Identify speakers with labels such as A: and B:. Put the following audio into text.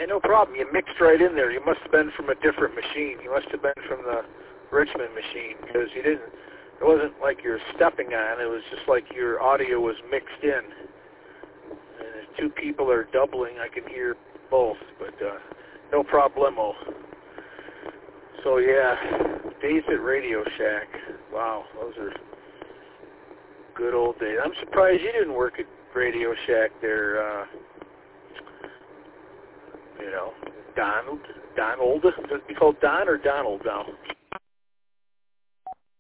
A: Yeah, no problem. You mixed right in there. You must have been from a different machine. You must have been from the Richmond machine because you didn't. It wasn't like you're stepping on. It was just like your audio was mixed in. And if two people are doubling, I can hear both, but no problemo. So yeah, days at Radio Shack. Wow, those are good old days. I'm surprised you didn't work at Radio Shack there. You know, Donald. Does it be called Don or Donald now?